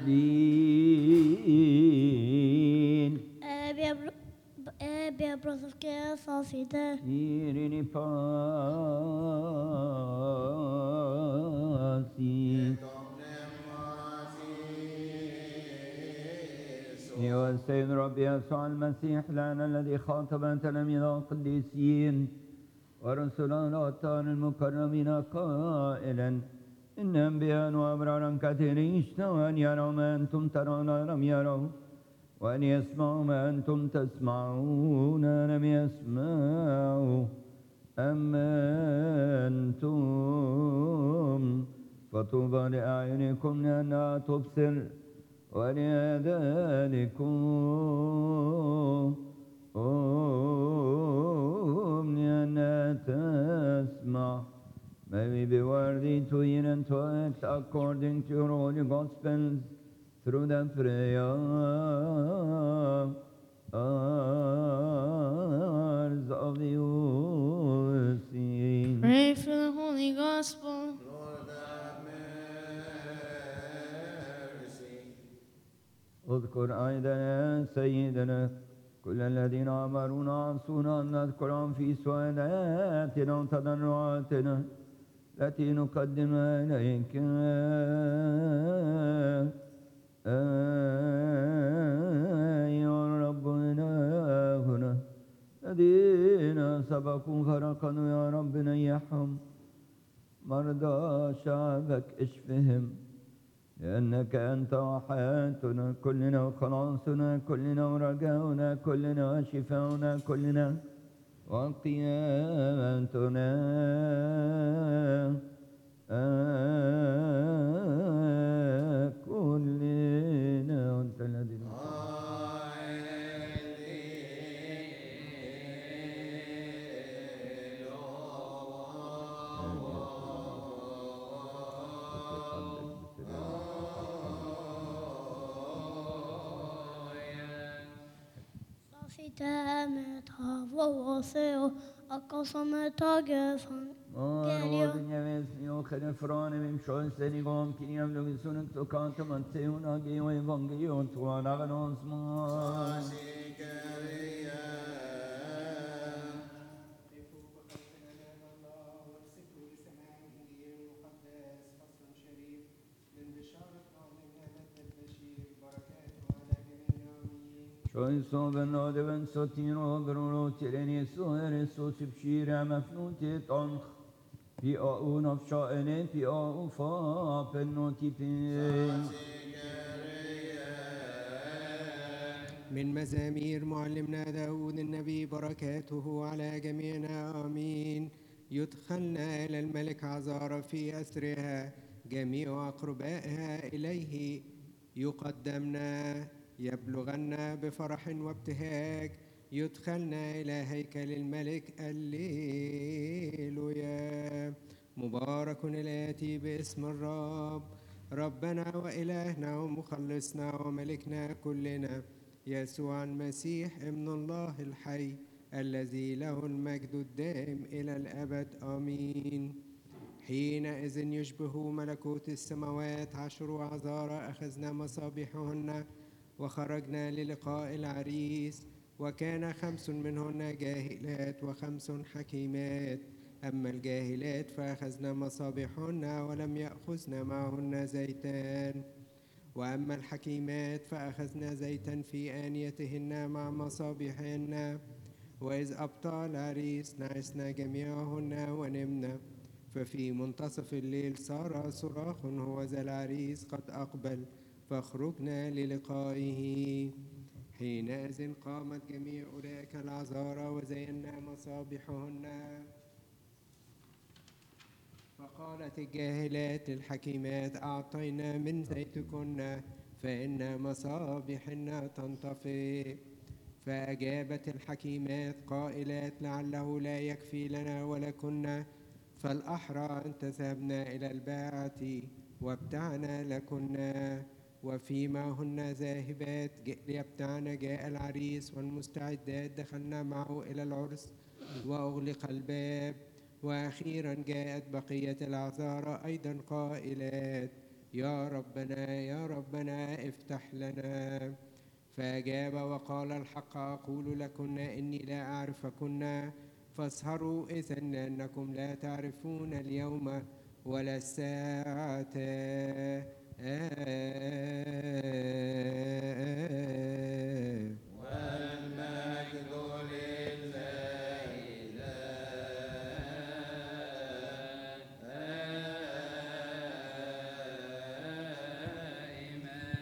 Din Bröder ska sida. Irini pasi أيها السيد ربي يسوع المسيح لنا الذي خاطب تلاميذ القديسين ورسلا الأطهار المكرمين قائلا إن أنبياء وأبرارا كثيرين اشتهوا أن يروا ما أنتم ترون لم يروا وأن يسمعوا ما أنتم تسمعون لم يسمعوا أما أنتم فطوبى لأعينكم لأنها تبصر ولذلكم لأنها تسمع. May we be worthy to hear and to act according to your holy gospels through the prayers of the saints. Pray for the Holy Gospel. اذكر أيضا يا سيدنا كل الذين أمرونا عصونا أن نذكرهم في سؤالاتنا وتضرعاتنا التي نقدمها إليك يا رب إلهنا الذين سبقوا فرقدوا يا رب نيحهم مرضى شعبك اشفهم لأنك أنت وحياتنا كلنا وخلاصنا كلنا ورجاؤنا كلنا وشفاؤنا كلنا وقيامتنا كلنا وأنت الذي Systemet har våsor och som taget från Råden jag vet jag kan från min sjönsen igång kring jag blev sunnit och kanta man se hon har ge evangelion två dagar någon små شويسو بنود بن سوتيرو برونو تيريني سوهر سوتي بشيرة مفنوتي طنخ في أو نفشائني في أو فا بنوتي بين من مزامير معلمنا داود النبي بركاته على جميعنا آمين. يدخلنا إلى الملك عزارة في أسرها جميع أقربائها إليه يقدمنا يبلغنا بفرح وابتهاج يدخلنا إلى هيكل الملك الليلويا. مبارك الآتي باسم الرب ربنا وإلهنا ومخلصنا وملكنا كلنا يسوع المسيح ابن الله الحي الذي له المجد الدائم إلى الأبد آمين. حينئذ يشبه ملكوت السماوات 10 عذارى أخذنا مصابيحهن وخرجنا للقاء العريس وكان 5 منهن جاهلات و5 حكيمات. أما الجاهلات فأخذنا مصابيحهن ولم يأخذن معهن زيتان وأما الحكيمات فأخذنا زيتا في آنيتهن مع مصابيحهن. وإذ أبطأ العريس نعسنا جميعهن ونمنا ففي منتصف الليل صار صراخ هو ذا العريس قد أقبل فخرجنا للقائه. حينئذ قامت جميع أولئك العذارى وزينا مصابيحهن. فقالت الجاهلات للحكيمات أعطينا من زيتكن فإن مصابيحنا تنطفئ. فأجابت الحكيمات قائلات لعله لا يكفي لنا ولكن فالأحرى أن تذهبنا إلى الباعة وابتعنا لكنا. وفيما هن ذاهبات ليبتعن جاء العريس والمستعدات دخلنا معه إلى العرس وأغلق الباب. وأخيرا جاءت بقية العذارى أيضا قائلات يا ربنا يا ربنا افتح لنا. فأجاب وقال الحق أقول لكن إني لا أعرفكن، فاسهروا إذا لأنكم لا تعرفون اليوم ولا الساعة.